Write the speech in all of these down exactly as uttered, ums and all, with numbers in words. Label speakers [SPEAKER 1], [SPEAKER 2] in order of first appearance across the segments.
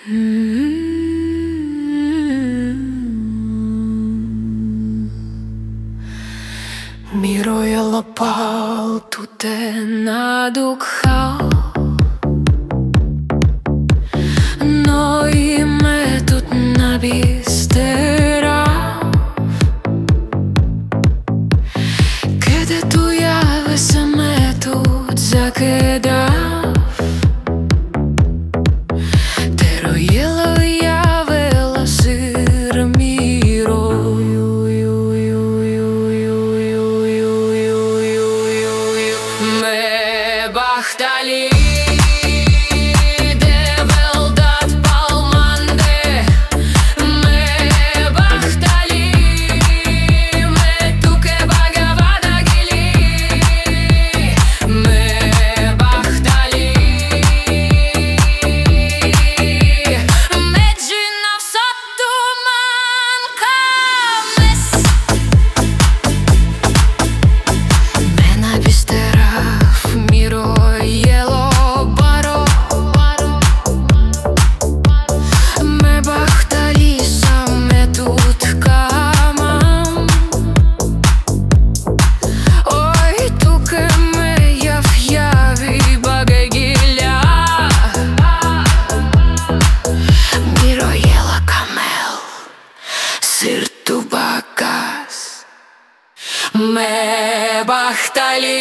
[SPEAKER 1] Miroiella paltuten nadukha Noi metut nabistera Kede tu javese metut zakedav Teroiella javela sir miro Me bahtali Sirtu bakas Me bahtali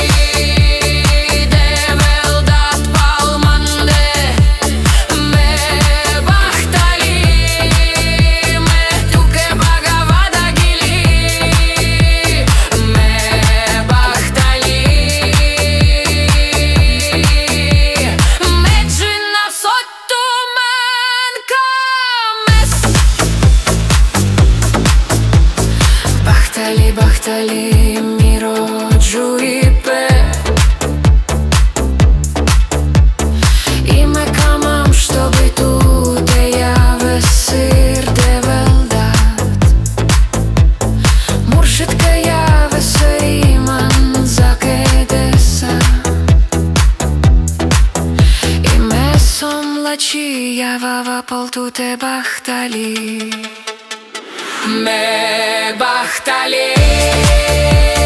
[SPEAKER 1] Bahtali, bahtali, miro giuipe И мы камам, чтобы тут я весир девелдат Муршитка я весериман закедеса И месом лачи я вавапал тут e bahtali Me bahtali